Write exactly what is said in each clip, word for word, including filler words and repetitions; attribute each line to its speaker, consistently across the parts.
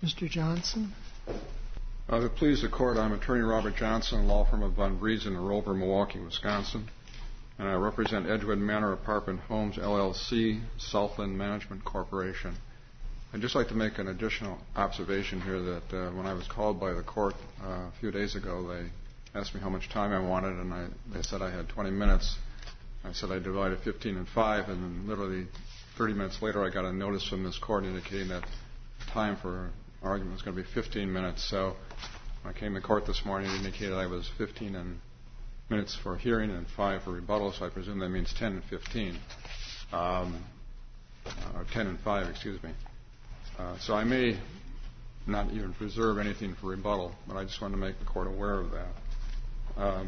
Speaker 1: Mister Johnson.
Speaker 2: Uh, to please the Court, I'm Attorney Robert Johnson, law firm of Von Briesen in Rover, Milwaukee, Wisconsin. And I represent Edgewood Manor Apartment Homes, L L C, Southland Management Corporation. I'd just like to make an additional observation here that uh, when I was called by the court uh, a few days ago, they asked me how much time I wanted, and I, they said I had twenty minutes. I said I divided fifteen and five, and then literally thirty minutes later I got a notice from this court indicating that time for argument was going to be fifteen minutes. So when I came to court this morning, it indicated I was fifteen and minutes for hearing and five for rebuttal, so I presume that means ten and fifteen, um, or ten and five, excuse me. Uh, so I may not even preserve anything for rebuttal, but I just wanted to make the court aware of that. Um,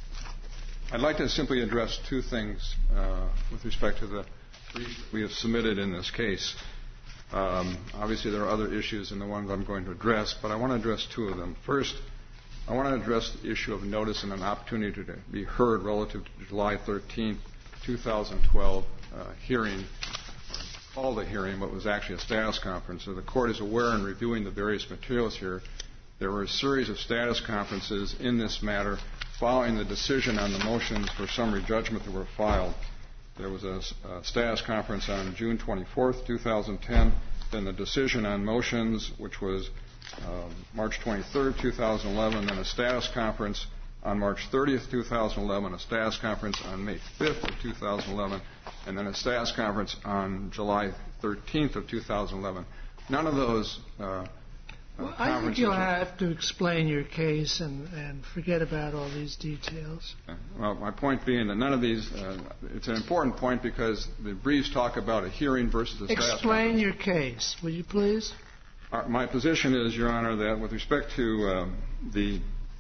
Speaker 2: I'd like to simply address two things uh, with respect to the brief we have submitted in this case. Um, obviously, there are other issues in the ones I'm going to address, but I want to address two of them. First, I want to address the issue of notice and an opportunity to be heard relative to the July thirteenth, twenty twelve uh, hearing, called a hearing, but was actually a status conference. So the court is aware in reviewing the various materials here, there were a series of status conferences in this matter following the decision on the motions for summary judgment that were filed. There was a, a status conference on June twenty-fourth, twenty ten, then the decision on motions, which was uh, March twenty-third, twenty eleven, then a status conference on March thirtieth, twenty eleven, a status conference on May fifth of two thousand eleven, and then a status conference on July thirteenth of two thousand eleven. None of those uh,
Speaker 1: well, I think you'll have to explain your case and, and forget about all these details.
Speaker 2: Well, my point being that none of these, uh, it's an important point because the briefs talk about a hearing versus a status
Speaker 1: Explain
Speaker 2: conference.
Speaker 1: your case, will you please?
Speaker 2: Uh, my position is, Your Honor, that with respect to um, the,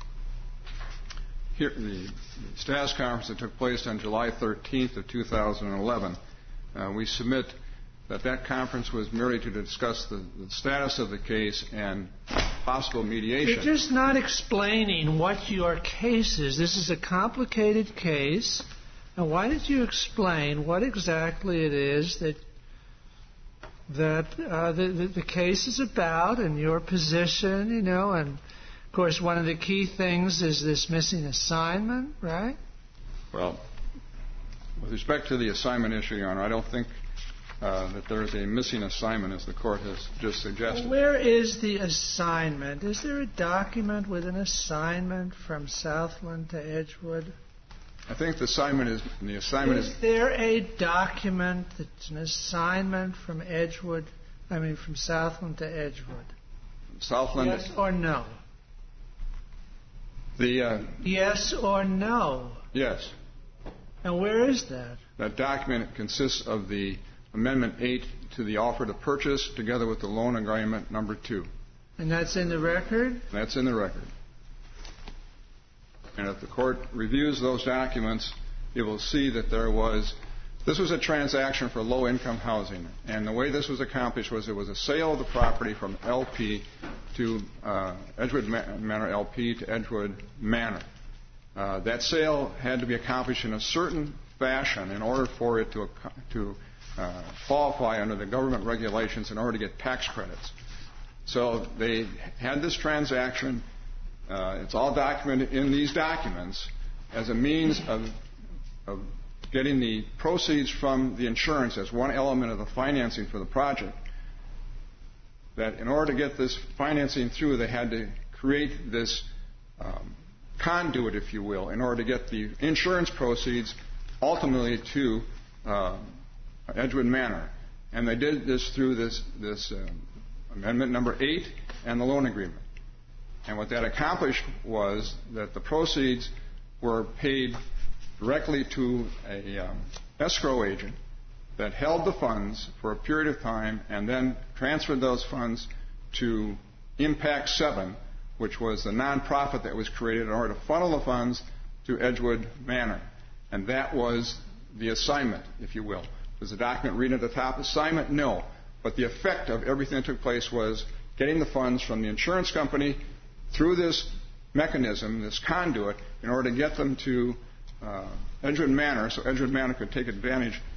Speaker 2: here, the status conference that took place on July thirteenth of two thousand eleven, uh, we submit that that conference was merely to discuss the, the status of the case and possible mediation.
Speaker 1: You're just not explaining what your case is. This is a complicated case. Now, why did you explain what exactly it is that that uh, the, the, the case is about and your position, you know, and, of course, one of the key things is this missing assignment, right?
Speaker 2: Well, with respect to the assignment issue, Your Honor, I don't think Uh, that there is a missing assignment, as the court has just suggested.
Speaker 1: Well, where is the assignment? Is there a document with an assignment from Southland to Edgewood?
Speaker 2: I think the assignment is the assignment is.
Speaker 1: Is there a document that's an assignment from Edgewood? I mean, from Southland to Edgewood.
Speaker 2: Southland.
Speaker 1: Yes or no?
Speaker 2: The. Uh,
Speaker 1: yes or no?
Speaker 2: Yes.
Speaker 1: And where is that?
Speaker 2: That document consists of the Amendment eight to the offer to purchase, together with the loan agreement number two.
Speaker 1: And that's in the record?
Speaker 2: That's in the record. And if the court reviews those documents, it will see that there was, this was a transaction for low-income housing. And the way this was accomplished was it was a sale of the property from L P to uh, Edgewood Manor L P to Edgewood Manor. Uh, that sale had to be accomplished in a certain fashion in order for it to to uh, qualify under the government regulations in order to get tax credits. So they had this transaction. Uh, it's all documented in these documents as a means of, of getting the proceeds from the insurance as one element of the financing for the project. That in order to get this financing through, they had to create this um, conduit, if you will, in order to get the insurance proceeds ultimately to uh, Edgewood Manor. And they did this through this, this um, Amendment number eight and the loan agreement. And what that accomplished was that the proceeds were paid directly to a um, escrow agent that held the funds for a period of time and then transferred those funds to Impact seven, which was the nonprofit that was created in order to funnel the funds to Edgewood Manor. And that was the assignment, if you will. Does the document read at the top, assignment? No. But the effect of everything that took place was getting the funds from the insurance company through this mechanism, this conduit, in order to get them to uh, Edgewood Manor, so Edgewood Manor could take advantage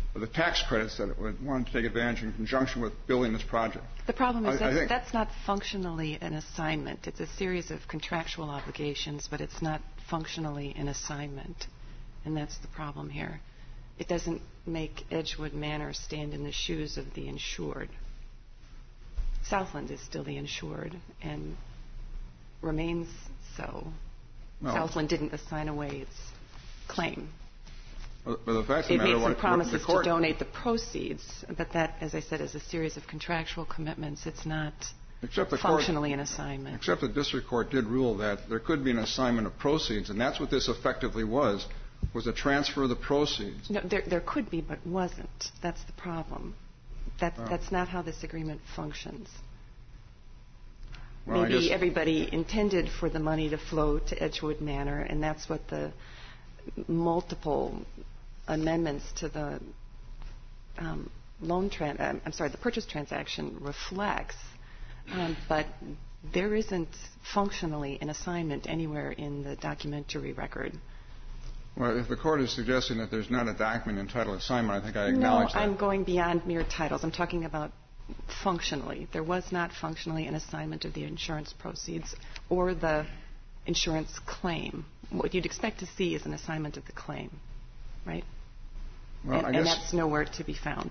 Speaker 2: the tax credits that it would want to take advantage in conjunction with building this project.
Speaker 3: The problem is
Speaker 2: I,
Speaker 3: that
Speaker 2: I
Speaker 3: that's not functionally an assignment. It's a series of contractual obligations, but it's not functionally an assignment. And that's the problem here. It doesn't make Edgewood Manor stand in the shoes of the insured. Southland is still the insured and remains so.
Speaker 2: No.
Speaker 3: Southland didn't assign away its claim.
Speaker 2: But the fact of the
Speaker 3: It
Speaker 2: matter,
Speaker 3: made some
Speaker 2: what,
Speaker 3: promises
Speaker 2: what the court,
Speaker 3: to donate the proceeds, but that, as I said, is a series of contractual commitments. It's not
Speaker 2: except the
Speaker 3: functionally
Speaker 2: court,
Speaker 3: an assignment.
Speaker 2: Except the district court did rule that there could be an assignment of proceeds, and that's what this effectively was, was a transfer of the proceeds.
Speaker 3: No, there, there could be, but wasn't. That's the problem. That,
Speaker 2: Oh.
Speaker 3: That's not how this agreement functions.
Speaker 2: Well, I
Speaker 3: Maybe
Speaker 2: guess-
Speaker 3: everybody intended for the money to flow to Edgewood Manor, and that's what the multiple amendments to the um, loan, tran- um, I'm sorry, the purchase transaction reflects. Um, but there isn't functionally an assignment anywhere in the documentary record.
Speaker 2: Well, if the court is suggesting that there's not a document entitled assignment, I think I
Speaker 3: No,
Speaker 2: acknowledge that.
Speaker 3: I'm going beyond mere titles. I'm talking about functionally. There was not functionally an assignment of the insurance proceeds or the insurance claim. What you'd expect to see is an assignment of the claim, right?
Speaker 2: Well,
Speaker 3: and,
Speaker 2: I
Speaker 3: and
Speaker 2: guess,
Speaker 3: that's nowhere to be found.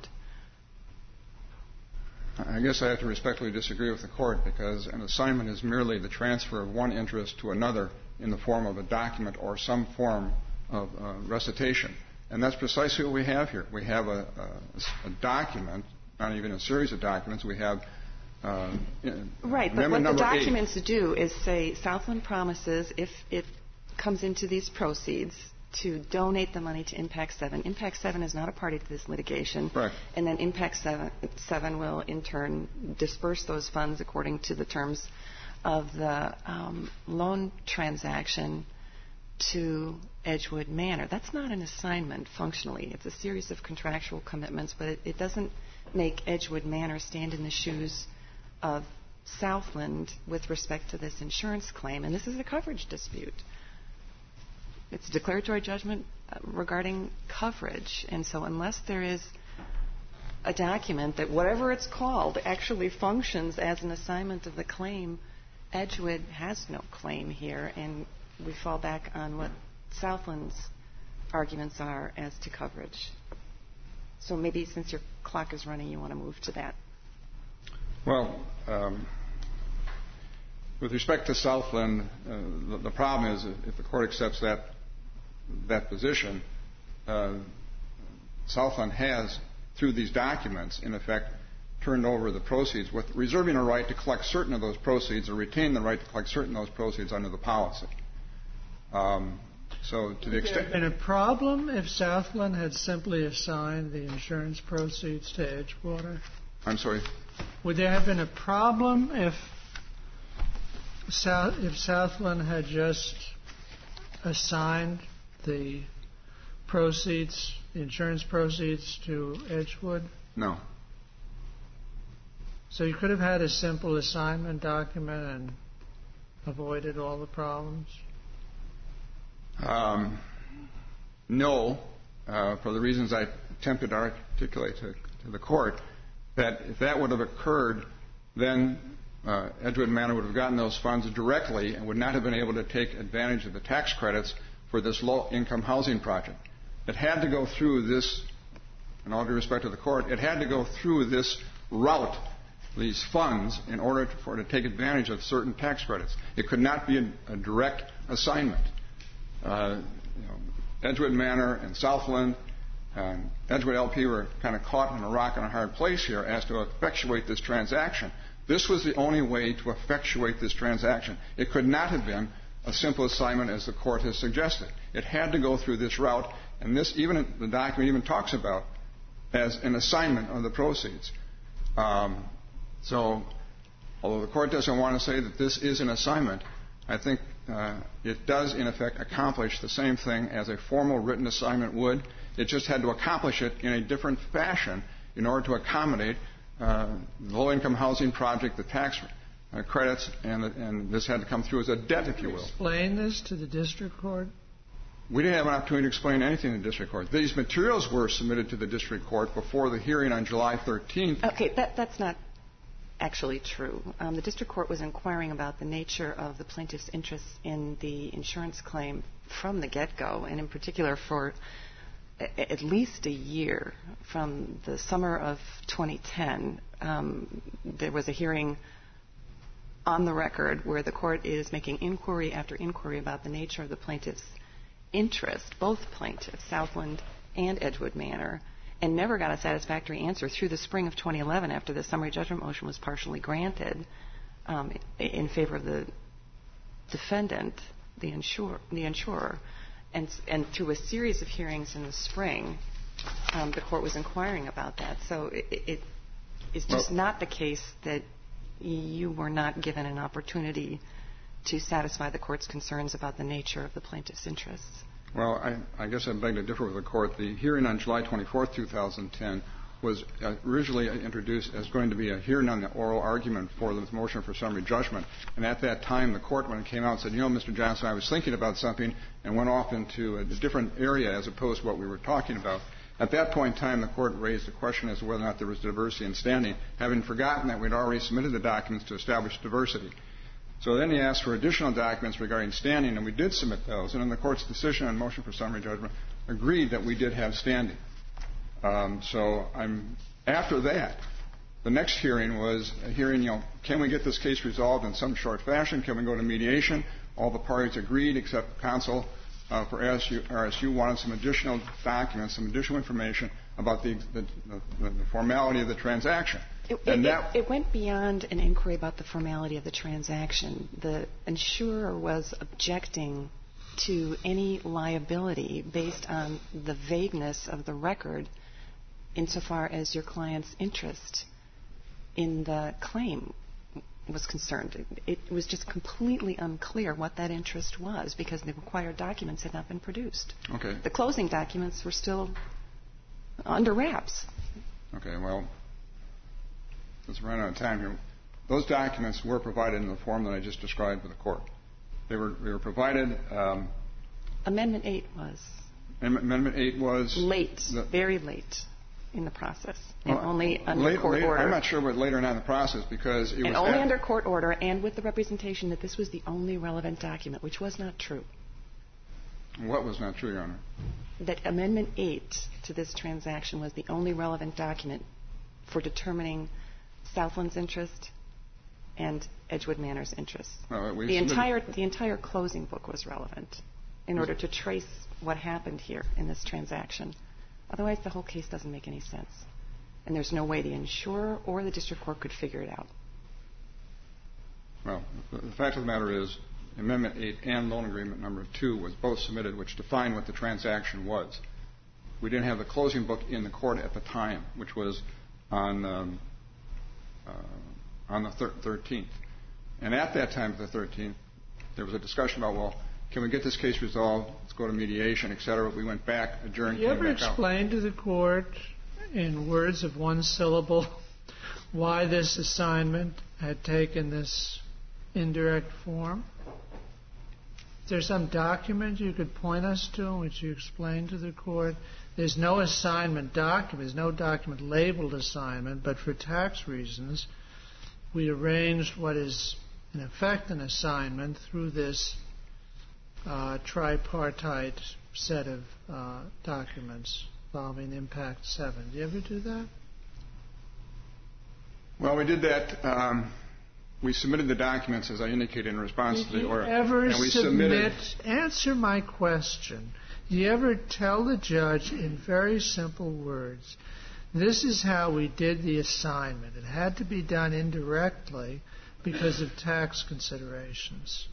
Speaker 2: I guess I have to respectfully disagree with the court because an assignment is merely the transfer of one interest to another in the form of a document or some form of uh, recitation. And that's precisely what we have here. We have a, a, a document, not even a series of documents. We have uh,
Speaker 3: right, but what the
Speaker 2: number
Speaker 3: documents
Speaker 2: eight.
Speaker 3: do is say Southland promises if it comes into these proceeds to donate the money to Impact seven. Impact seven is not a party to this litigation.
Speaker 2: Right.
Speaker 3: And then Impact seven will, in turn, disperse those funds according to the terms of the um, loan transaction to Edgewood Manor. That's not an assignment functionally. It's a series of contractual commitments, but it, it doesn't make Edgewood Manor stand in the shoes of Southland with respect to this insurance claim. And this is a coverage dispute. It's a declaratory judgment regarding coverage. And so unless there is a document that, whatever it's called, actually functions as an assignment of the claim, Edgewood has no claim here. And we fall back on what Southland's arguments are as to coverage. So maybe since your clock is running, you want to move to that.
Speaker 2: Well, um, with respect to Southland, uh, the, the problem is if the court accepts that that position, uh, Southland has, through these documents, in effect, turned over the proceeds, with reserving a right to collect certain of those proceeds or retain the right to collect certain of those proceeds under the policy. Um, so to the
Speaker 1: Would
Speaker 2: extent...
Speaker 1: there have been a problem if Southland had simply assigned the insurance proceeds to Edgewater?
Speaker 2: I'm sorry?
Speaker 1: Would there have been a problem if South, if Southland had just assigned the proceeds, the insurance proceeds, to Edgewood?
Speaker 2: No.
Speaker 1: So you could have had a simple assignment document and avoided all the problems?
Speaker 2: Um, no, uh, for the reasons I attempted to articulate to, to the court, that if that would have occurred, then uh, Edgewood Manor would have gotten those funds directly and would not have been able to take advantage of the tax credits for this low-income housing project. It had to go through this, in all due respect to the court, it had to go through this route, these funds, in order to, for it to take advantage of certain tax credits. It could not be a, a direct assignment. Uh, you know, Edgewood Manor and Southland and Edgewood L P were kind of caught in a rock and a hard place here as to effectuate this transaction. This was the only way to effectuate this transaction. It could not have been a simple assignment as the court has suggested. It had to go through this route, and this, even the document even talks about as an assignment of the proceeds. Um, so, although the court doesn't want to say that this is an assignment, I think uh, it does, in effect, accomplish the same thing as a formal written assignment would. It just had to accomplish it in a different fashion in order to accommodate uh, the low-income housing project, the tax uh, credits, and, and this had to come through as a debt, if you will.
Speaker 1: Explain this to the district court.
Speaker 2: We didn't have an opportunity to explain anything to the district court. These materials were submitted to the district court before the hearing on July thirteenth.
Speaker 3: Okay, that, that's not actually true. Um, the district court was inquiring about the nature of the plaintiff's interests in the insurance claim from the get-go, and in particular for a, at least a year from the summer of twenty ten. Um, there was a hearing on the record where the court is making inquiry after inquiry about the nature of the plaintiff's interest, both plaintiffs, Southland and Edgewood Manor, and never got a satisfactory answer through the spring of twenty eleven after the summary judgment motion was partially granted um, in favor of the defendant, the, insure, the insurer. And, and through a series of hearings in the spring, um, the court was inquiring about that. So it, it is just well, not the case that you were not given an opportunity to satisfy the court's concerns about the nature of the plaintiff's interests.
Speaker 2: Well, I, I guess I beg to differ with the court. The hearing on July twenty-fourth, twenty ten was originally introduced as going to be a hearing on the oral argument for the motion for summary judgment. And at that time, the court, when it came out, said, you know, Mister Johnson, I was thinking about something, and went off into a different area as opposed to what we were talking about. At that point in time, the court raised a question as to whether or not there was diversity in standing, having forgotten that we'd already submitted the documents to establish diversity. So then he asked for additional documents regarding standing, and we did submit those. And in the court's decision on motion for summary judgment, agreed that we did have standing. Um, so I'm after that, the next hearing was a hearing, you know, can we get this case resolved in some short fashion? Can we go to mediation? All the parties agreed except counsel uh, for R S U, R S U wanted some additional documents, some additional information about the, the, the, the formality of the transaction.
Speaker 3: It, it, that, it went beyond an inquiry about the formality of the transaction. The insurer was objecting to any liability based on the vagueness of the record insofar as your client's interest in the claim was concerned. It, it was just completely unclear what that interest was because the required documents had not been produced.
Speaker 2: Okay.
Speaker 3: The closing documents were still under wraps.
Speaker 2: Okay, well, let's run out of time here. Those documents were provided in the form that I just described to the court. They were, they were provided. Um,
Speaker 3: Amendment eight was.
Speaker 2: Amendment eight was.
Speaker 3: Late,
Speaker 2: the,
Speaker 3: very late in the process, and
Speaker 2: well,
Speaker 3: only under
Speaker 2: late,
Speaker 3: court
Speaker 2: late,
Speaker 3: order.
Speaker 2: I'm not sure what later on in the process because it
Speaker 3: and
Speaker 2: was.
Speaker 3: only
Speaker 2: at,
Speaker 3: under court order and with the representation that this was the only relevant document, which was not true.
Speaker 2: What was not true, Your Honor?
Speaker 3: That Amendment eight to this transaction was the only relevant document for determining Southland's interest and Edgewood Manor's interest.
Speaker 2: Well,
Speaker 3: the entire the entire closing book was relevant in order to trace what happened here in this transaction. Otherwise, the whole case doesn't make any sense. And there's no way the insurer or the district court could figure it out.
Speaker 2: Well, the fact of the matter is Amendment eight and Loan Agreement Number two was both submitted, which defined what the transaction was. We didn't have the closing book in the court at the time, which was on um, uh, on the thir- thirteenth. And at that time, the thirteenth, there was a discussion about, well, can we get this case resolved? Let's go to mediation, et cetera. We went back, adjourned,
Speaker 1: Did you
Speaker 2: came
Speaker 1: ever
Speaker 2: back out.
Speaker 1: explain to the court in words of one syllable why this assignment had taken this indirect form? Is there some document you could point us to in which you explained to the court? There's no assignment document. There's no document labeled assignment, but for tax reasons, we arranged what is, in effect, an assignment through this uh, tripartite set of uh, documents involving Impact seven. Did you ever do that?
Speaker 2: Well, we did that. Um, we submitted the documents, as I indicated, in response
Speaker 1: Did
Speaker 2: to the
Speaker 1: you
Speaker 2: order.
Speaker 1: ever
Speaker 2: and we
Speaker 1: submit,
Speaker 2: submitted,
Speaker 1: answer my question. Do you ever tell the judge in very simple words, this is how we did the assignment. It had to be done indirectly because of tax considerations.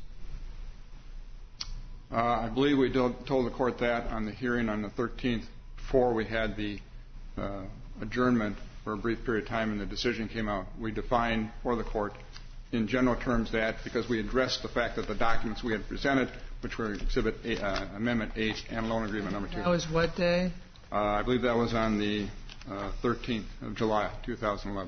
Speaker 2: Uh, I believe we told the court that on the hearing on the thirteenth before we had the uh, adjournment for a brief period of time and the decision came out. We defined for the court in general terms that because we addressed the fact that the documents we had presented, which were Exhibit eight, uh, Amendment eight and Loan Agreement Number two.
Speaker 1: That was what day?
Speaker 2: Uh, I believe that was on the uh, thirteenth of July, two thousand eleven.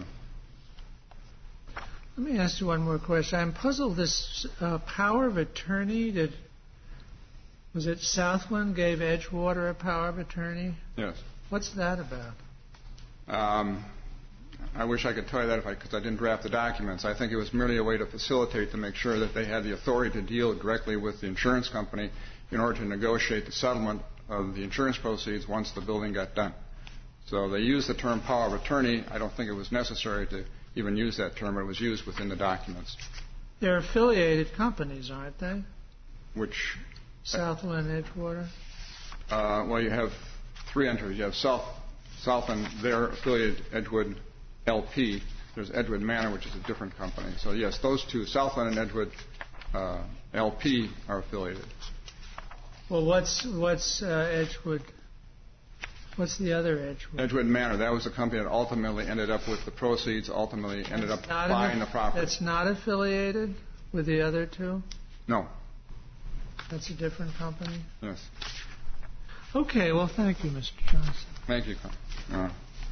Speaker 1: Let me ask you one more question. I'm puzzled. This uh, power of attorney that Was it Southland gave Edgewater a power of attorney?
Speaker 2: Yes.
Speaker 1: What's that about?
Speaker 2: Um, I wish I could tell you that if I, because I didn't draft the documents. I think it was merely a way to facilitate to make sure that they had the authority to deal directly with the insurance company in order to negotiate the settlement of the insurance proceeds once the building got done. So they used the term power of attorney. I don't think it was necessary to even use that term. It was used within the documents.
Speaker 1: They're affiliated companies, aren't they?
Speaker 2: Which?
Speaker 1: Southland and Edgewater?
Speaker 2: Uh, well, you have three entities. You have South, Southland, their affiliated Edgewood L P. There's Edgewood Manor, which is a different company. So, yes, those two, Southland and Edgewood uh, L P, are affiliated.
Speaker 1: Well, what's what's uh, Edgewood? What's the other Edgewood?
Speaker 2: Edgewood Manor. That was the company that ultimately ended up with the proceeds, ultimately ended
Speaker 1: that's
Speaker 2: up buying the property.
Speaker 1: That's not affiliated with the other two?
Speaker 2: No.
Speaker 1: That's a different company?
Speaker 2: Yes.
Speaker 1: Okay, well, thank you, Mister Johnson.
Speaker 2: Thank you. Uh,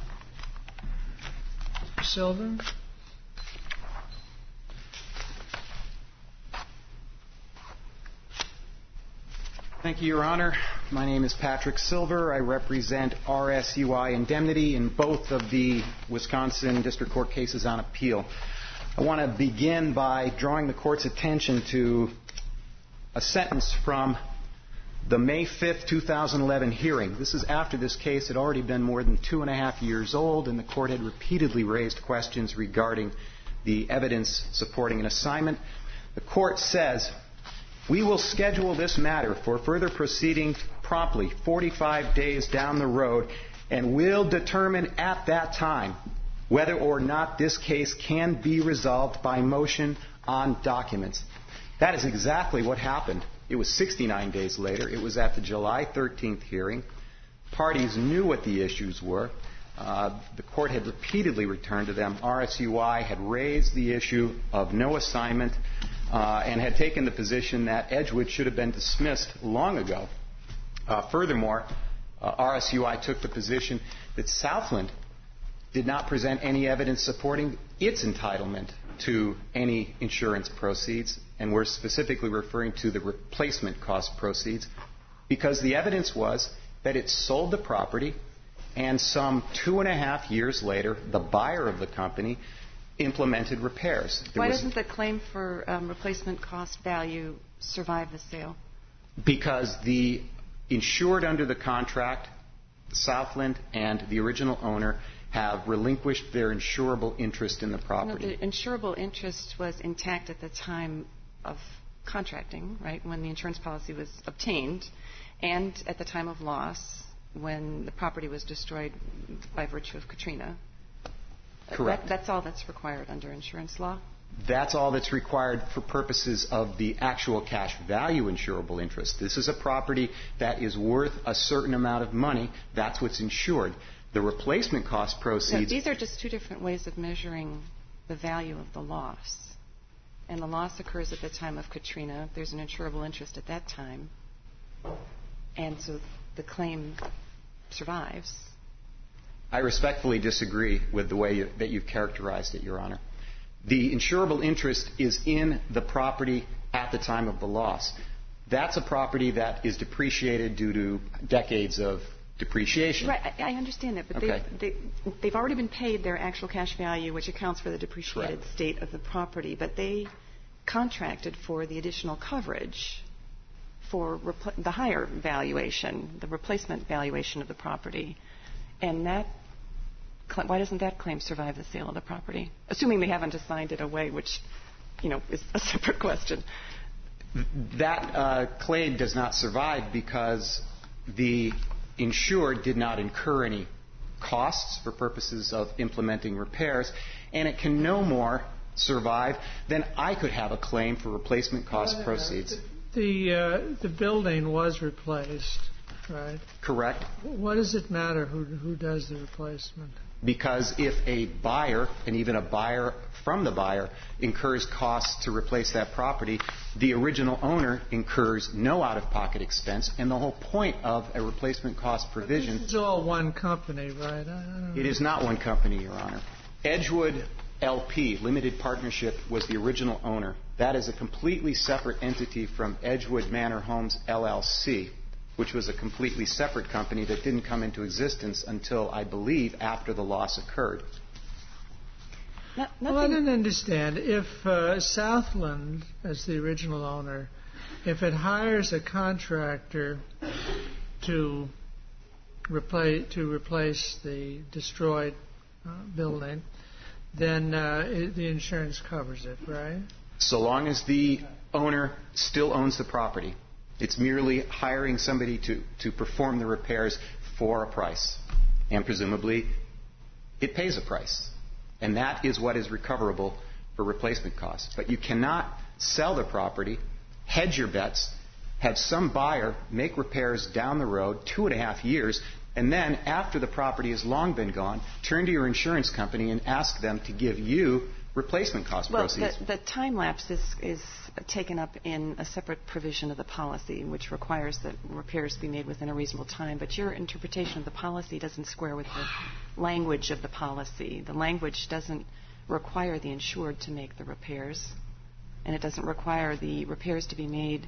Speaker 1: Silver?
Speaker 4: Thank you, Your Honor. My name is Patrick Silver. I represent R S U I Indemnity in both of the Wisconsin District Court cases on appeal. I want to begin by drawing the Court's attention to a sentence from the May fifth, two thousand eleven hearing. This is after this case had already been more than two and a half years old, and the Court had repeatedly raised questions regarding the evidence supporting an assignment. The Court says, "We will schedule this matter for further proceedings promptly forty-five days down the road, and will determine at that time whether or not this case can be resolved by motion on documents." That is exactly what happened. It was sixty-nine days later. It was at the July thirteenth hearing. Parties knew what the issues were. Uh, the Court had repeatedly returned to them. R S U I had raised the issue of no assignment uh, and had taken the position that Edgewood should have been dismissed long ago. Uh, furthermore, uh, R S U I took the position that Southland did not present any evidence supporting its entitlement to any insurance proceeds, and we're specifically referring to the replacement cost proceeds, because the evidence was that it sold the property, and some two and a half years later, the buyer of the company implemented repairs. There
Speaker 3: Why
Speaker 4: was,
Speaker 3: doesn't the claim for um, replacement cost value survive the sale?
Speaker 4: Because the insured under the contract, Southland and the original owner, have relinquished their insurable interest in the property.
Speaker 3: No, the insurable interest was intact at the time of contracting, right, when the insurance policy was obtained, and at the time of loss, when the property was destroyed by virtue of Katrina.
Speaker 4: Correct.
Speaker 3: That, that's all that's required under insurance law?
Speaker 4: That's all that's required for purposes of the actual cash value insurable interest. This is a property that is worth a certain amount of money. That's what's insured. The replacement cost proceeds...
Speaker 3: No, these are just two different ways of measuring the value of the loss. And the loss occurs at the time of Katrina. There's an insurable interest at that time. And so the claim survives.
Speaker 4: I respectfully disagree with the way you, that you've characterized it, Your Honor. The insurable interest is in the property at the time of the loss. That's a property that is depreciated due to decades of depreciation.
Speaker 3: Right, I, I understand that, but
Speaker 4: okay.
Speaker 3: they've, they, they've already been paid their actual cash value, which accounts for the depreciated
Speaker 4: Correct.
Speaker 3: state of the property, but they contracted for the additional coverage for repl- the higher valuation, the replacement valuation of the property. And that, cl- why doesn't that claim survive the sale of the property? Assuming they haven't assigned it away, which, you know, is a separate question.
Speaker 4: That uh, claim does not survive because the insured did not incur any costs for purposes of implementing repairs, and it can no more survive than I could have a claim for replacement cost proceeds.
Speaker 1: The uh, the building was replaced, right?
Speaker 4: Correct.
Speaker 1: What does it matter who who does the replacement?
Speaker 4: Because if a buyer, and even a buyer from the buyer, incurs costs to replace that property, the original owner incurs no out-of-pocket expense, and the whole point of a replacement cost provision...
Speaker 1: It's all one company, right? I don't know.
Speaker 4: It is not one company, Your Honor. Edgewood L P, Limited Partnership, was the original owner. That is a completely separate entity from Edgewood Manor Homes, L L C, which was a completely separate company that didn't come into existence until, I believe, after the loss occurred.
Speaker 3: No,
Speaker 1: well, I didn't understand. If uh, Southland, as the original owner, if it hires a contractor to replace to replace the destroyed uh, building, then uh, it, the insurance covers it, right?
Speaker 4: So long as the owner still owns the property. It's merely hiring somebody to, to perform the repairs for a price. And presumably, it pays a price. And that is what is recoverable for replacement costs. But you cannot sell the property, hedge your bets, have some buyer make repairs down the road, two and a half years, and then, after the property has long been gone, turn to your insurance company and ask them to give you replacement cost
Speaker 3: well,
Speaker 4: proceeds.
Speaker 3: The, the time lapse is, is taken up in a separate provision of the policy, which requires that repairs be made within a reasonable time. But your interpretation of the policy doesn't square with the language of the policy. The language doesn't require the insured to make the repairs, and it doesn't require the repairs to be made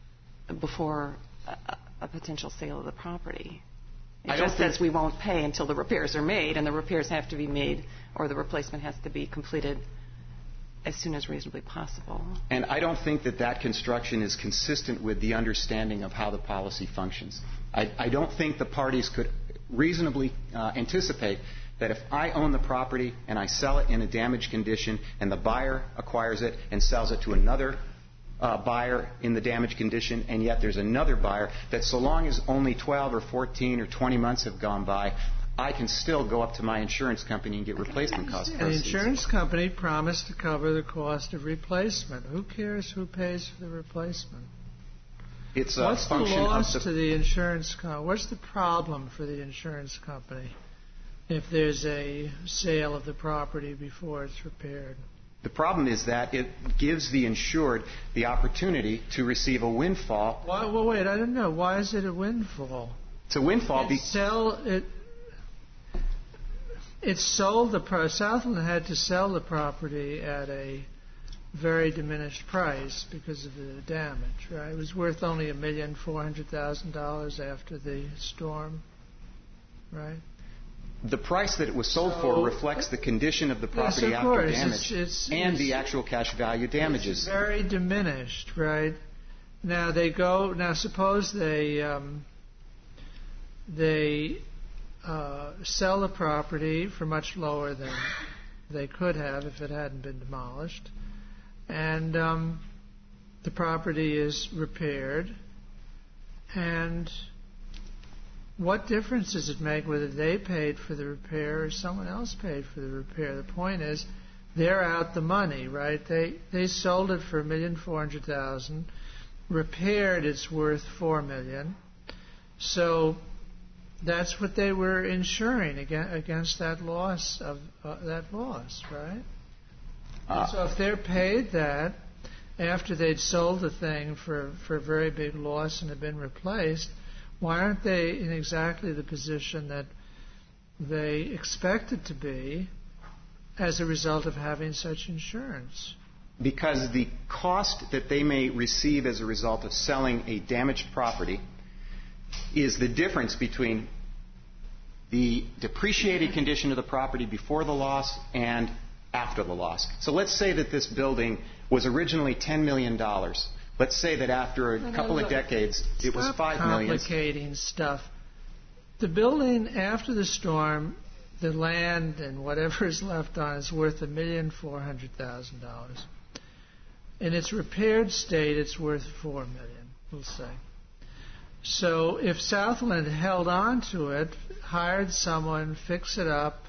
Speaker 3: before a, a potential sale of the property. It
Speaker 4: I
Speaker 3: just
Speaker 4: don't
Speaker 3: says we won't pay until the repairs are made, and the repairs have to be made, or the replacement has to be completed as soon as reasonably possible.
Speaker 4: And I don't think that that construction is consistent with the understanding of how the policy functions. I, I don't think the parties could reasonably uh, anticipate that if I own the property and I sell it in a damaged condition and the buyer acquires it and sells it to another uh, buyer in the damaged condition, and yet there's another buyer, that so long as only twelve or fourteen or twenty months have gone by, I can still go up to my insurance company and get replacement cost proceeds.
Speaker 1: The insurance company promised to cover the cost of replacement. Who cares who pays for the replacement?
Speaker 4: It's a
Speaker 1: What's the
Speaker 4: function
Speaker 1: loss
Speaker 4: of the
Speaker 1: to the insurance company? What's the problem for the insurance company if there's a sale of the property before it's repaired?
Speaker 4: The problem is that it gives the insured the opportunity to receive a windfall.
Speaker 1: Why, well, wait, I don't know. Why is it a windfall?
Speaker 4: It's a windfall
Speaker 1: It
Speaker 4: because
Speaker 1: sell it. It sold the pro- Southland had to sell the property at a very diminished price because of the damage. Right? It was worth only a million four hundred thousand dollars after the storm. Right?
Speaker 4: the price that it was sold
Speaker 1: so,
Speaker 4: for reflects the condition of the property
Speaker 1: yes, of
Speaker 4: after
Speaker 1: course.
Speaker 4: damage
Speaker 1: it's, it's,
Speaker 4: and
Speaker 1: it's,
Speaker 4: the actual cash value damages.
Speaker 1: It's very diminished, right? Now they go. Now suppose they um, they uh, sell the property for much lower than they could have if it hadn't been demolished, and um, the property is repaired. And what difference does it make whether they paid for the repair or someone else paid for the repair? The point is, they're out the money, right? They they sold it for a million four hundred thousand. Repaired, it's worth four million. So that's what they were insuring against that loss of uh, that loss, right? Uh, so if they're paid that after they'd sold the thing for for a very big loss and had been replaced, why aren't they in exactly the position that they expected to be as a result of having such insurance?
Speaker 4: Because the cost that they may receive as a result of selling a damaged property is the difference between the depreciated condition of the property before the loss and after the loss. So let's say that this building was originally ten million dollars. Let's say that after a couple of decades, it was five million dollars.
Speaker 1: Stop complicating stuff. The building after the storm, the land and whatever is left on is worth a million four hundred thousand dollars. In its repaired state, it's worth four million, we'll say. So if Southland held on to it, hired someone, fix it up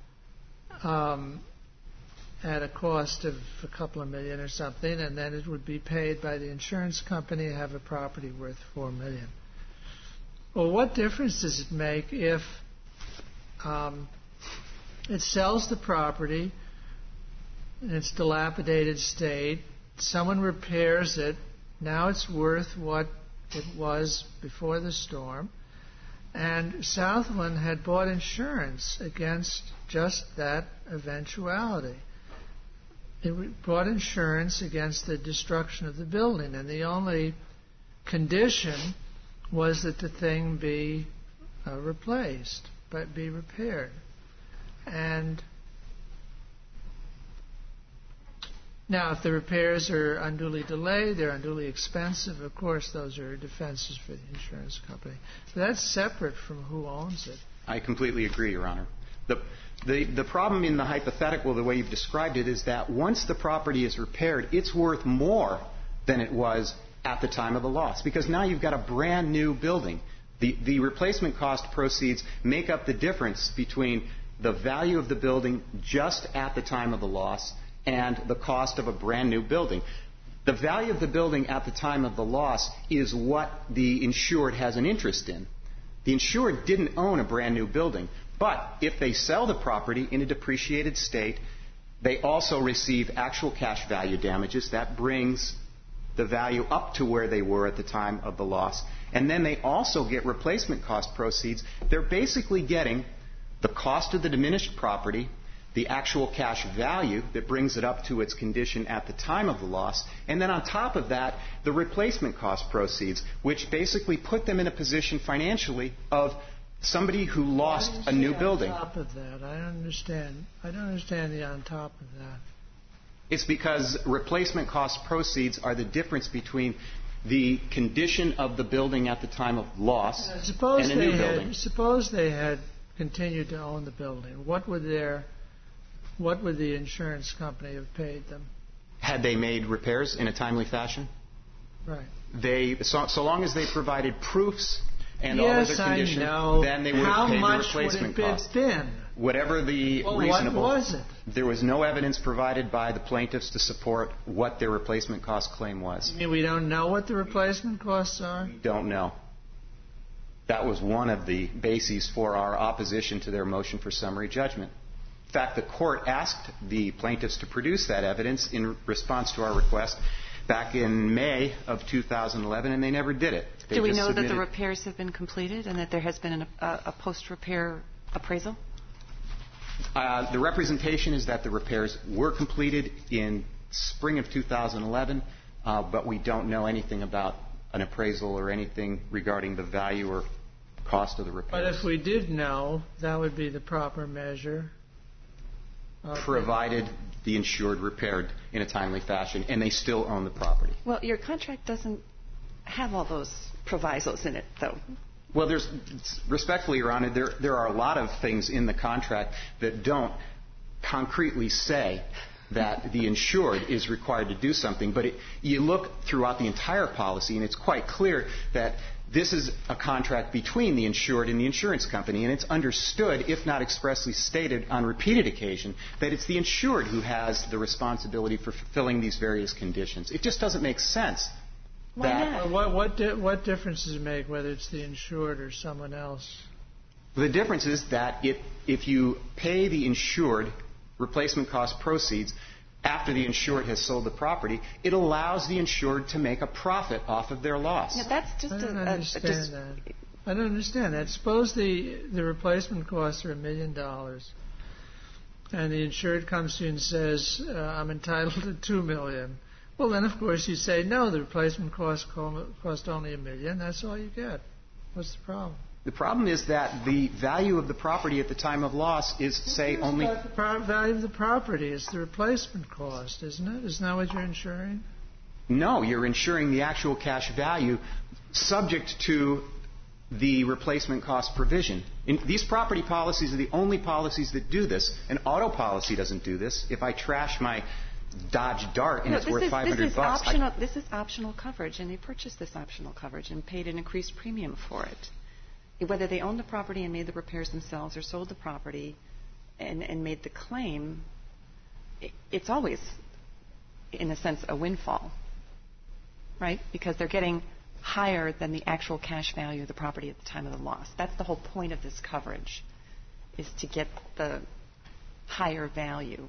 Speaker 1: um, at a cost of a couple of million or something, and then it would be paid by the insurance company to have a property worth four million. Well, what difference does it make if um, it sells the property in its dilapidated state? Someone repairs it. Now it's worth what it was before the storm. And Southland had bought insurance against just that eventuality. it bought insurance against the destruction of the building, and the only condition was that the thing be uh, replaced, but be repaired. And now, if the repairs are unduly delayed, they're unduly expensive, of course, those are defenses for the insurance company. But that's separate from who owns it.
Speaker 4: I completely agree, Your Honor. The, the, the problem in the hypothetical, the way you've described it, is that once the property is repaired, it's worth more than it was at the time of the loss, because now you've got a brand new building. The, the replacement cost proceeds make up the difference between the value of the building just at the time of the loss and the cost of a brand new building. The value of the building at the time of the loss is what the insured has an interest in. The insured didn't own a brand new building, but if they sell the property in a depreciated state, they also receive actual cash value damages. That brings the value up to where they were at the time of the loss. And then they also get replacement cost proceeds. They're basically getting the cost of the diminished property, the actual cash value that brings it up to its condition at the time of the loss, and then on top of that, the replacement cost proceeds, which basically put them in a position financially of somebody who lost a new building.
Speaker 1: On top of that, I don't understand. I don't understand the on top of that.
Speaker 4: It's because replacement cost proceeds are the difference between the condition of the building at the time of loss
Speaker 1: uh, suppose
Speaker 4: and a
Speaker 1: they
Speaker 4: new
Speaker 1: had,
Speaker 4: building.
Speaker 1: Suppose they had continued to own the building. What would their What would the insurance company have paid them?
Speaker 4: Had they made repairs in a timely fashion?
Speaker 1: Right.
Speaker 4: They so, so long as they provided proofs and
Speaker 1: yes,
Speaker 4: all other conditions,
Speaker 1: I know.
Speaker 4: then they would
Speaker 1: How
Speaker 4: have paid the
Speaker 1: much
Speaker 4: replacement
Speaker 1: would it
Speaker 4: cost.
Speaker 1: have been?
Speaker 4: Whatever the
Speaker 1: well,
Speaker 4: reasonable.
Speaker 1: What was it?
Speaker 4: There was no evidence provided by the plaintiffs to support what their replacement cost claim was.
Speaker 1: You mean we don't know what the replacement costs are?
Speaker 4: We don't know. That was one of the bases for our opposition to their motion for summary judgment. In fact, the court asked the plaintiffs to produce that evidence in response to our request back in May of two thousand eleven, and they never did it. They
Speaker 3: Do we
Speaker 4: just
Speaker 3: know
Speaker 4: submitted.
Speaker 3: that the repairs have been completed and that there has been an, a, a post-repair appraisal?
Speaker 4: Uh, the representation is that the repairs were completed in spring of two thousand eleven, uh, but we don't know anything about an appraisal or anything regarding the value or cost of the repairs.
Speaker 1: But if we did know, that would be the proper measure.
Speaker 4: Provided the insured repaired in a timely fashion, and they still own the property.
Speaker 3: Well, your contract doesn't have all those provisos in it, though.
Speaker 4: Well, there's, respectfully, Your Honor, there, there are a lot of things in the contract that don't concretely say that the insured is required to do something. But it, you look throughout the entire policy, and it's quite clear that this is a contract between the insured and the insurance company, and it's understood, if not expressly stated on repeated occasion, that it's the insured who has the responsibility for fulfilling these various conditions. It just doesn't make sense.
Speaker 3: Why
Speaker 4: that
Speaker 3: not?
Speaker 1: What, what, di- what difference does it make whether it's the insured or someone else?
Speaker 4: The difference is that it, if you pay the insured replacement cost proceeds after the insured has sold the property, it allows the insured to make a profit off of their loss.
Speaker 3: Yeah, that's just
Speaker 1: I don't
Speaker 3: a, a, a
Speaker 1: understand
Speaker 3: just,
Speaker 1: that. I don't understand that. Suppose the, the replacement costs are a million dollars, and the insured comes to you and says, uh, I'm entitled to two million. Well, then, of course, you say, no, the replacement cost co- cost only a million. That's all you get. What's the problem?
Speaker 4: The problem is that the value of the property at the time of loss is, say, only...
Speaker 1: The pro- value of the property is the replacement cost, isn't it? Isn't that what you're insuring?
Speaker 4: No, you're insuring the actual cash value subject to the replacement cost provision. In, these property policies are the only policies that do this. An auto policy doesn't do this. If I trash my Dodge Dart and
Speaker 3: no,
Speaker 4: it's
Speaker 3: this
Speaker 4: worth
Speaker 3: is,
Speaker 4: five hundred
Speaker 3: this is
Speaker 4: bucks...
Speaker 3: Optional,
Speaker 4: I,
Speaker 3: this is optional coverage, and they purchased this optional coverage and paid an increased premium for it. Whether they owned the property and made the repairs themselves or sold the property and, and made the claim, it, it's always, in a sense, a windfall, right? Because they're getting higher than the actual cash value of the property at the time of the loss. That's the whole point of this coverage, is to get the higher value.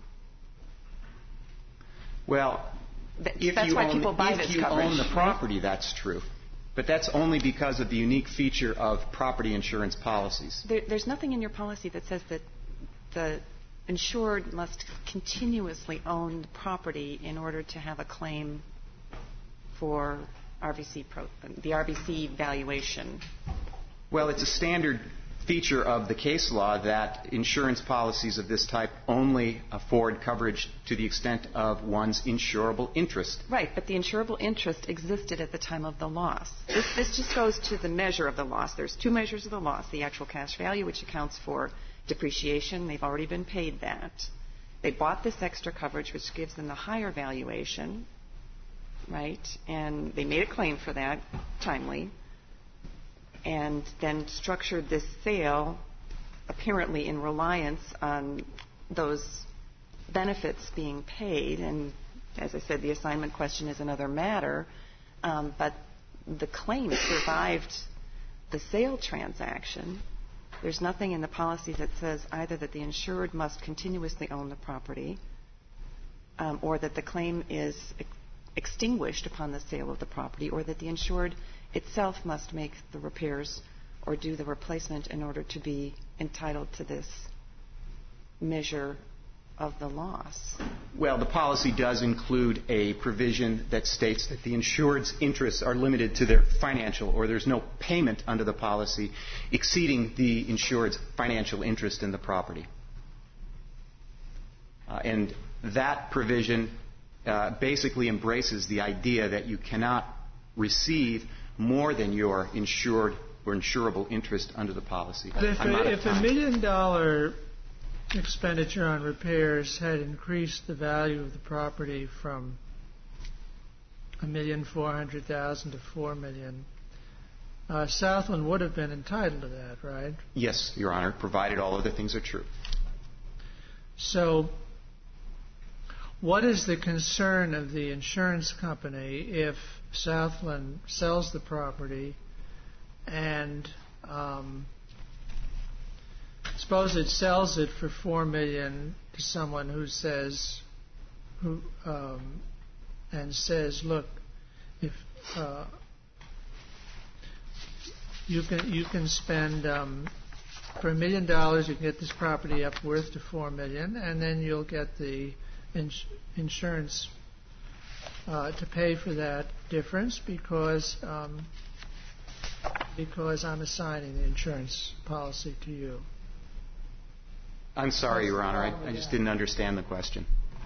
Speaker 4: Well,
Speaker 3: Th-
Speaker 4: if
Speaker 3: that's
Speaker 4: you,
Speaker 3: why
Speaker 4: own,
Speaker 3: people buy
Speaker 4: if
Speaker 3: this
Speaker 4: you
Speaker 3: coverage.
Speaker 4: own the property, that's true. But that's only because of the unique feature of property insurance policies.
Speaker 3: There, there's nothing in your policy that says that the insured must continuously own the property in order to have a claim for R B C pro, the R B C valuation?
Speaker 4: Well, it's a standard feature of the case law that insurance policies of this type only afford coverage to the extent of one's insurable interest.
Speaker 3: Right, but the insurable interest existed at the time of the loss. This, this just goes to the measure of the loss. There's two measures of the loss, the actual cash value, which accounts for depreciation. They've already been paid that. They bought this extra coverage, which gives them the higher valuation, right? And they made a claim for that timely, and then structured this sale apparently in reliance on those benefits being paid. And as I said, the assignment question is another matter, um, but the claim survived the sale transaction. There's nothing in the policy that says either that the insured must continuously own the property um, or that the claim is ex- extinguished upon the sale of the property, or that the insured itself must make the repairs or do the replacement in order to be entitled to this measure of the loss.
Speaker 4: Well, the policy does include a provision that states that the insured's interests are limited to their financial, or there's no payment under the policy exceeding the insured's financial interest in the property. Uh, and that provision uh, basically embraces the idea that you cannot receive more than your insured or insurable interest under the policy.
Speaker 1: But if, a, if a million dollar expenditure on repairs had increased the value of the property from a million four hundred thousand to four million, uh, Southland would have been entitled to that, right?
Speaker 4: Yes, Your Honor, provided all other things are true.
Speaker 1: So, what is the concern of the insurance company if Southland sells the property and um, suppose it sells it for four million dollars to someone who says, who um, and says, look, if uh, you can you can spend um, for a million dollars, you can get this property up worth to four million dollars, and then you'll get the ins- insurance uh, to pay for that difference because um, because I'm assigning the insurance policy to you.
Speaker 4: I'm sorry, Your Honor. I, I just didn't understand the question.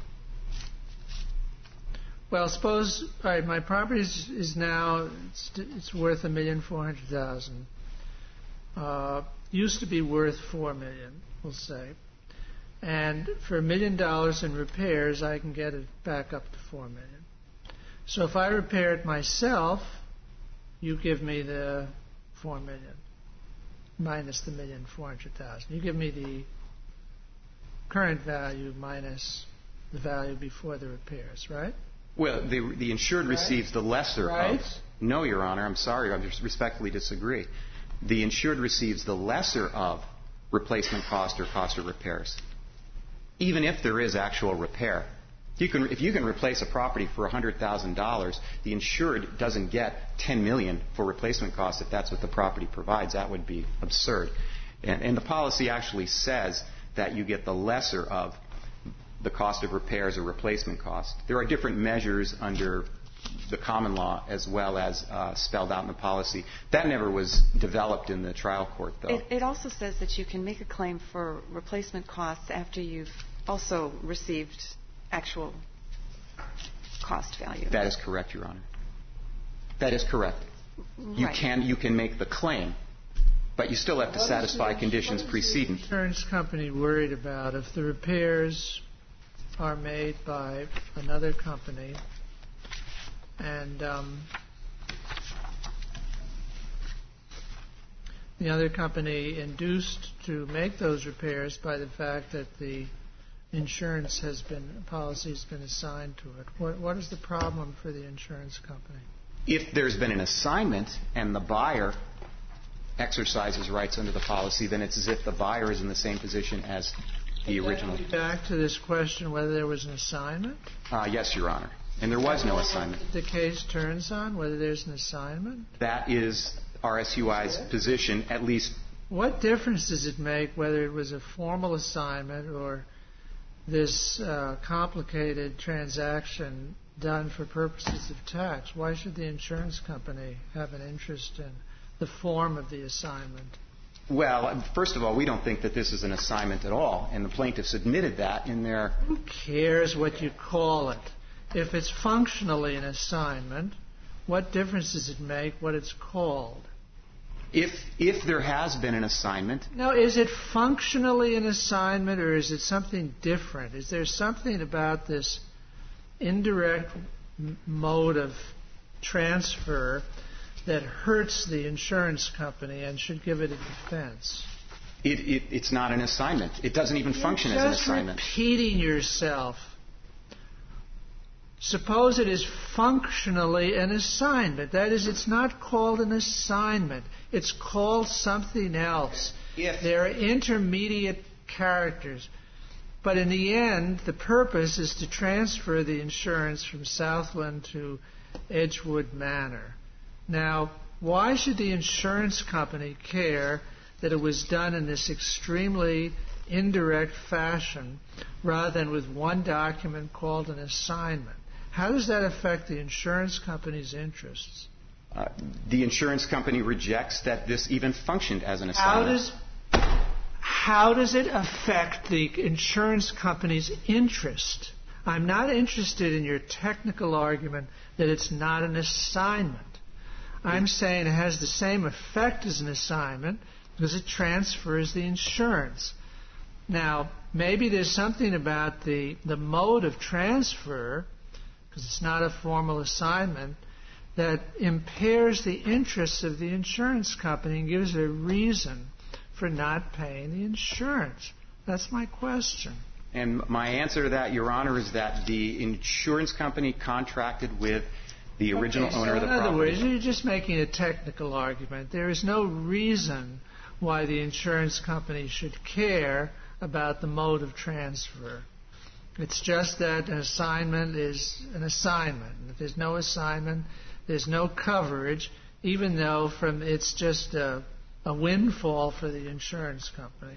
Speaker 1: Well, suppose all right, my property is, is now it's, it's worth a million four hundred thousand. Uh, used to be worth four million, we'll say, and for a million dollars in repairs, I can get it back up to four million. So if I repair it myself, you give me the four million minus the million four hundred thousand. You give me the current value minus the value before the repairs, right?
Speaker 4: Well, the, the insured
Speaker 1: right.
Speaker 4: receives the lesser
Speaker 1: right.
Speaker 4: of... No, Your Honor, I'm sorry. I respectfully disagree. The insured receives the lesser of replacement cost or cost of repairs, even if there is actual repair. You can, if you can replace a property for one hundred thousand dollars, the insured doesn't get ten million dollars for replacement costs if that's what the property provides. That would be absurd. And, and the policy actually says that you get the lesser of the cost of repairs or replacement cost. There are different measures under the common law as well as uh, spelled out in the policy. That never was developed in the trial court, though.
Speaker 3: It, it also says that you can make a claim for replacement costs after you've also received actual cost value.
Speaker 4: That is correct, Your Honor. That is correct. You
Speaker 3: right.
Speaker 4: can you can make the claim, but you still have to
Speaker 1: what
Speaker 4: satisfy
Speaker 1: the,
Speaker 4: conditions preceding.
Speaker 1: What is the insurance company worried about if the repairs are made by another company and um, the other company induced to make those repairs by the fact that the insurance has been, policy has been assigned to it? What, what is the problem for the insurance company?
Speaker 4: If there's been an assignment and the buyer exercises rights under the policy, then it's as if the buyer is in the same position as the original.
Speaker 1: Back to this question whether there was an assignment?
Speaker 4: Uh, yes, Your Honor. And there was no assignment.
Speaker 1: The case turns on whether there's an assignment?
Speaker 4: That is R S U I's position, at least.
Speaker 1: What difference does it make whether it was a formal assignment or this uh, complicated transaction done for purposes of tax? Why should the insurance company have an interest in the form of the assignment?
Speaker 4: Well, first of all, we don't think that this is an assignment at all, and the plaintiffs admitted that in their...
Speaker 1: Who cares what you call it? If it's functionally an assignment, what difference does it make what it's called?
Speaker 4: If if there has been an assignment...
Speaker 1: Now, is it functionally an assignment, or is it something different? Is there something about this indirect m- mode of transfer that hurts the insurance company and should give it a defense?
Speaker 4: It, it, it's not an assignment. It doesn't even
Speaker 1: You're
Speaker 4: function as an
Speaker 1: just
Speaker 4: assignment.
Speaker 1: Repeating yourself. Suppose it is functionally an assignment. That is, it's not called an assignment. It's called something else.
Speaker 4: If
Speaker 1: There are intermediate characters. But in the end, the purpose is to transfer the insurance from Southland to Edgewood Manor. Now, why should the insurance company care that it was done in this extremely indirect fashion rather than with one document called an assignment? How does that affect the insurance company's interests?
Speaker 4: Uh, the insurance company rejects that this even functioned as an
Speaker 1: How
Speaker 4: assignment.
Speaker 1: does, how does it affect the insurance company's interest? I'm not interested in your technical argument that it's not an assignment. I'm saying it has the same effect as an assignment because it transfers the insurance. Now, maybe there's something about the, the mode of transfer, because it's not a formal assignment, that impairs the interests of the insurance company and gives it a reason for not paying the insurance. That's my question.
Speaker 4: And my answer to that, Your Honor, is that the insurance company contracted with the original
Speaker 1: okay, so
Speaker 4: owner of the
Speaker 1: in other
Speaker 4: property.
Speaker 1: words, you're just making a technical argument. There is no reason why the insurance company should care about the mode of transfer. It's just that an assignment is an assignment. If there's no assignment, there's no coverage, even though from it's just a, a windfall for the insurance company.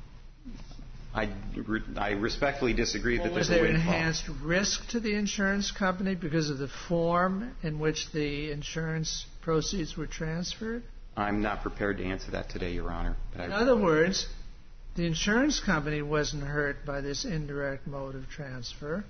Speaker 4: I, I respectfully disagree
Speaker 1: Well,
Speaker 4: that
Speaker 1: was
Speaker 4: there's
Speaker 1: there
Speaker 4: a windfall.
Speaker 1: enhanced risk to the insurance company because of the form in which the insurance proceeds were transferred?
Speaker 4: I'm not prepared to answer that today, Your Honor. But I,
Speaker 1: In other words, the insurance company wasn't hurt by this indirect mode of transfer.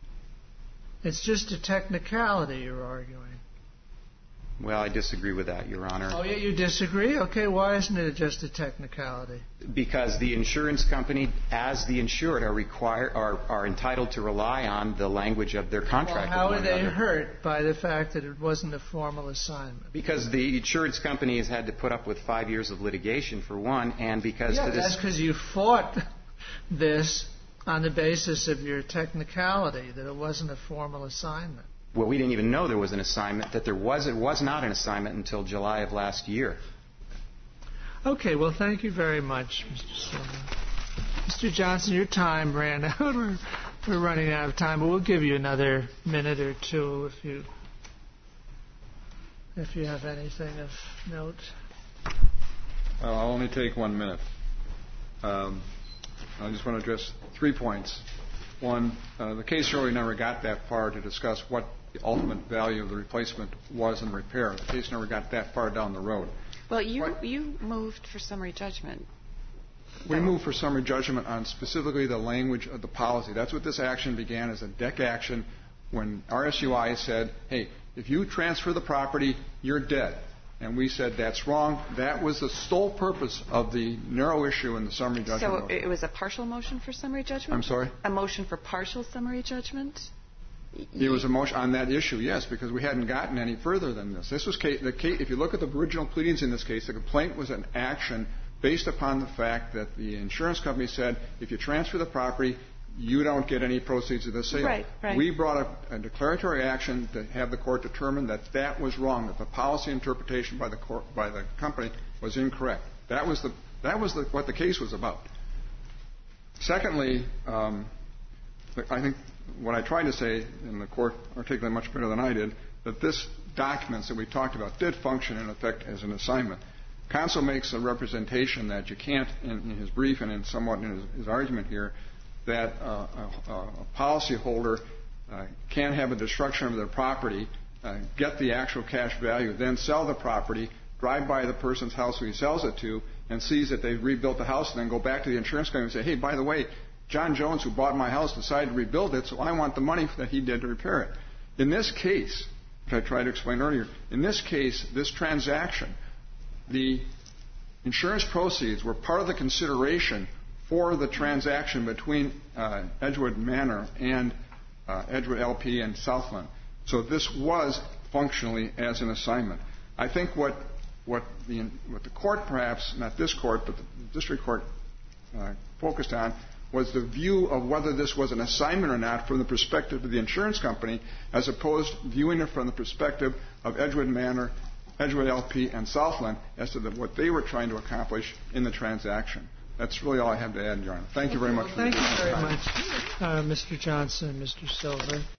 Speaker 1: It's just a technicality you're arguing.
Speaker 4: well, I disagree with that, Your Honor.
Speaker 1: Oh, yeah, you disagree? Okay, why isn't it just a technicality?
Speaker 4: Because the insurance company, as the insured, are required are, are entitled to rely on the language of their contract.
Speaker 1: Well, how
Speaker 4: with
Speaker 1: are
Speaker 4: one
Speaker 1: they
Speaker 4: another.
Speaker 1: hurt by the fact that it wasn't a formal assignment?
Speaker 4: Because the insurance company has had to put up with five years of litigation, for one, and because
Speaker 1: Yeah,
Speaker 4: to this...
Speaker 1: that's because you fought this on the basis of your technicality, that it wasn't a formal assignment.
Speaker 4: Well, we didn't even know there was an assignment, that there was, it was not an assignment until July of last year.
Speaker 1: Okay, well, thank you very much, Mister Silver. Mister Johnson, your time ran out. We're, we're running out of time, but we'll give you another minute or two if you if you have anything of note.
Speaker 2: Uh, I'll only take one minute. Um, I just want to address three points. One, uh, the case really never got that far to discuss what the ultimate value of the replacement was in repair. The case never got that far down the road.
Speaker 3: Well, you
Speaker 2: What?
Speaker 3: you moved for summary judgment.
Speaker 2: We moved for summary judgment on specifically the language of the policy. That's what this action began as, a D E C action, when R S U I said, hey, if you transfer the property, you're dead. And we said that's wrong. That was the sole purpose of the narrow issue in the summary judgment.
Speaker 3: So
Speaker 2: motion.
Speaker 3: it was a partial motion for summary judgment?
Speaker 2: I'm sorry?
Speaker 3: A motion for partial summary judgment?
Speaker 2: It was a motion on that issue, yes, because we hadn't gotten any further than this. This was case, the case, if you look at the original pleadings in this case, the complaint was an action based upon the fact that the insurance company said, if you transfer the property, you don't get any proceeds of the sale.
Speaker 3: Right, right.
Speaker 2: We brought a, a declaratory action to have the court determine that that was wrong, that the policy interpretation by the court, by the company was incorrect. That was the that was the, what the case was about. Secondly, um, I think what I tried to say, and the court articulated much better than I did, that this documents that we talked about did function in effect as an assignment. Counsel makes a representation that you can't, in, in his brief and in somewhat in his, his argument here, that uh, a, a policyholder uh, can have a destruction of their property, uh, get the actual cash value, then sell the property, drive by the person's house who he sells it to, and sees that they've rebuilt the house, and then go back to the insurance company and say, hey, by the way, John Jones, who bought my house, decided to rebuild it, so I want the money that he did to repair it. In this case, which I tried to explain earlier, in this case, this transaction, the insurance proceeds were part of the consideration for the transaction between uh, Edgewood Manor and uh, Edgewood L P and Southland. So this was functionally as an assignment. I think what what the what the court, perhaps not this court, but the district court uh, focused on was the view of whether this was an assignment or not from the perspective of the insurance company, as opposed to viewing it from the perspective of Edgewood Manor, Edgewood L P, and Southland as to the, what they were trying to accomplish in the transaction. That's really all I have to add, Your Honor. Thank you very much.
Speaker 1: Well, thank you very much, uh, Mister Johnson and Mister Silver.